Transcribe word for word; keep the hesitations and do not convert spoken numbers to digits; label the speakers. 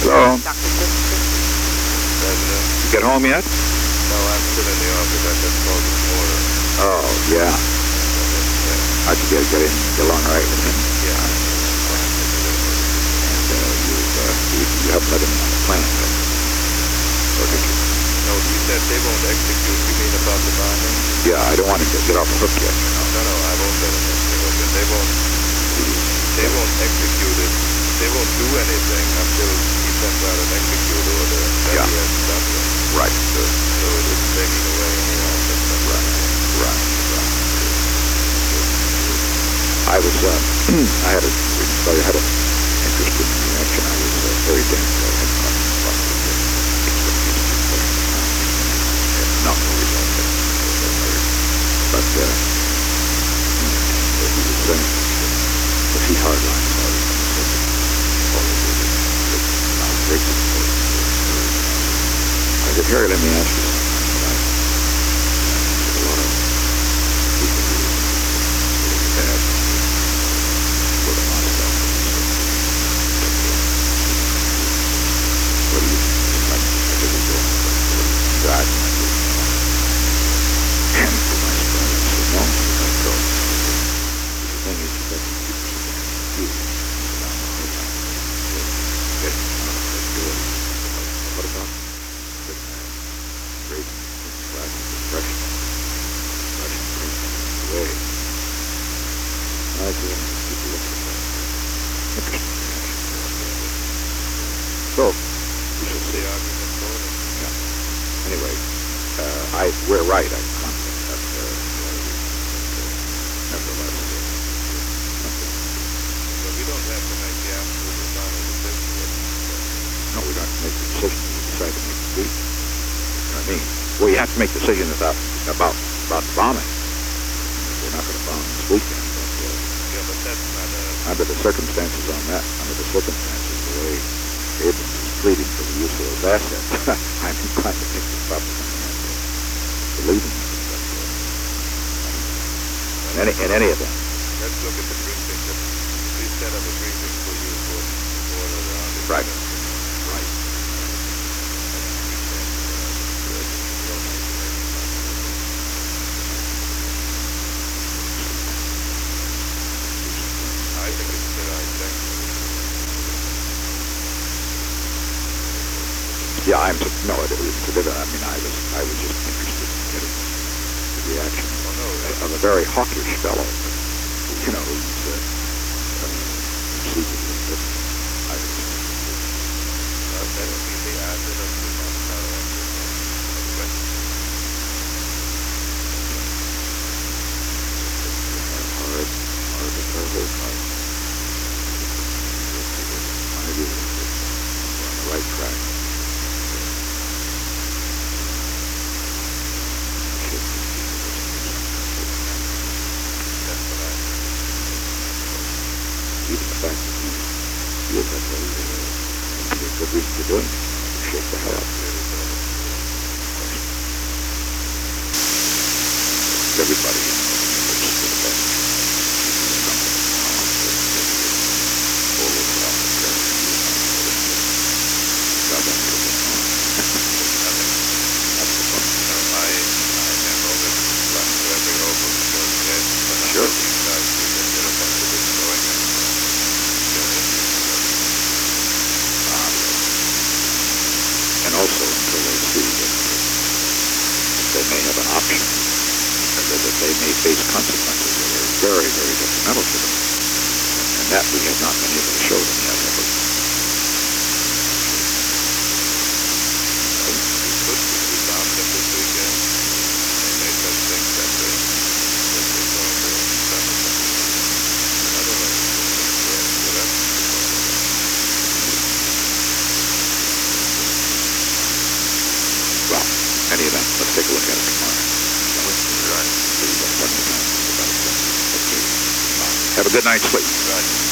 Speaker 1: Hello?
Speaker 2: Doctor Christopher?
Speaker 3: President?
Speaker 1: You get home yet?
Speaker 3: No, I'm still in the office. I just called this morning.
Speaker 1: Oh, yeah. How'd you get, get in? Get along all right with him?
Speaker 3: Yeah.
Speaker 1: And uh, you, uh, you, you haven't let him in on the plan yet? Or did you?
Speaker 3: No, you said they won't execute. You mean about the bombing?
Speaker 1: Yeah, I don't want him to get off the hook yet, you know.
Speaker 3: No, no, I won't let them execute. They won't, they won't execute it. They won't do anything until he sends out an execute order that
Speaker 1: Yeah.
Speaker 3: he has done it.
Speaker 1: Right.
Speaker 3: So, so it is taking away any office.
Speaker 1: Right. Right. Right. I was, uh, I had a, I had an interest in the action. I was uh, very dense. I had not thought of it. Not no result. But, uh, he was saying that he hardlines are great support. I said, Harry, let me ask you something. I, a lot of people who have put a lot of that. What do you think? I think it's going to God. And for my son, I said, no, I go. The thing is, you got to keep you. What about the great class of depression? Depression brings things away. I do want people look at that. Interesting reaction. So, we shall see. Yeah. Anyway, uh, I we're right. I'm confident that, uh, nevertheless, something.
Speaker 3: But we don't have to make the absolute final decision.
Speaker 1: No, we don't have to make the decision. We decide to make the week. You know what I mean? Well, you have to make the decision about about about bombing. We're not going to bomb this weekend. But, uh,
Speaker 3: yeah, but that's not a...
Speaker 1: under the circumstances on that, under the circumstances, the way Abrams is pleading for the use of those assets, I'm inclined to think the Republicans have to believe in it. But, uh, in any in any event.
Speaker 3: Let's look at the briefing. Please set up a briefing for you for order around it.
Speaker 1: Right. Right.
Speaker 3: I think it's the right thing.
Speaker 1: Yeah, I'm no, it was a bit. I mean, I was I was just interested in getting the reaction
Speaker 3: Oh, no,
Speaker 1: of a very hawkish fellow. You know, he's uh, uh, conceivably, but I was.
Speaker 3: Uh, that would be the asset of the Montana.
Speaker 1: Hard, hard, hard, hard, hard. My view is that we're on the right track. Even the fact that he feels that way, uh, there's good reason to do it. Shake the hell out of it. Everybody in the looks for the best. All over the office. God, that's the thing. That's the fun.
Speaker 3: I, I have always run to every open negotiation, but I
Speaker 1: Sure.
Speaker 3: think that we get rid of them to this going in.
Speaker 1: And also until they see that uh, they may have an option, and that they may face consequences that are very, very detrimental to them. And that we have not been able to show them yet, have we?
Speaker 3: We could, we found them this weekend. They made us think that they, that they're going to suffer something. I don't know. Whatever.
Speaker 1: Well, in any event, let's take a look at it tomorrow. Shall we?
Speaker 3: Right.
Speaker 1: We've got plenty of time to think about it. Okay. Have a good night's sleep.
Speaker 3: Right.